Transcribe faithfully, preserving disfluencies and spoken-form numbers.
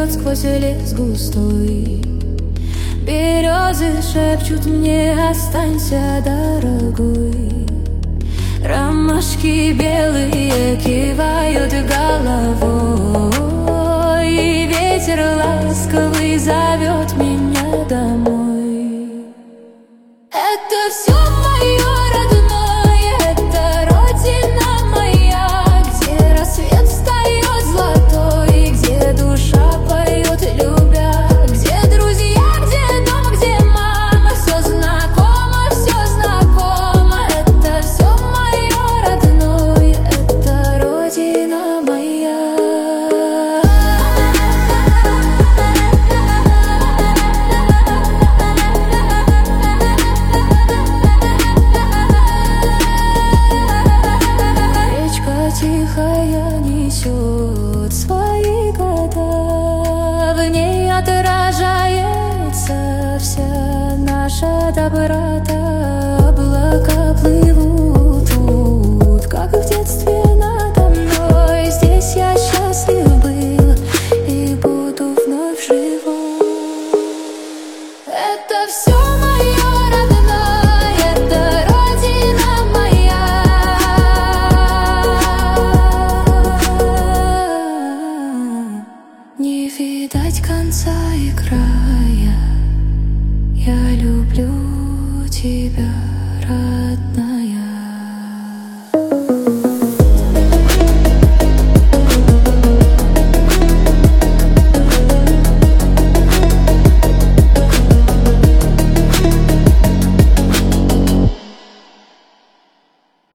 ведет сквозь лес густой. Березы шепчут мне: останься, дорогой. Ромашки белые кивают головой, и ветер ласковый зовет меня домой. Это все мое родное, это родина моя, где рассвет встает золотой, где душа поет, любя, где друзья, где дом, где мама. Все знакомо, все знакомо. Это все мое родное, это родина моя. Тихая несет свои года, в ней отражается вся наша доброта.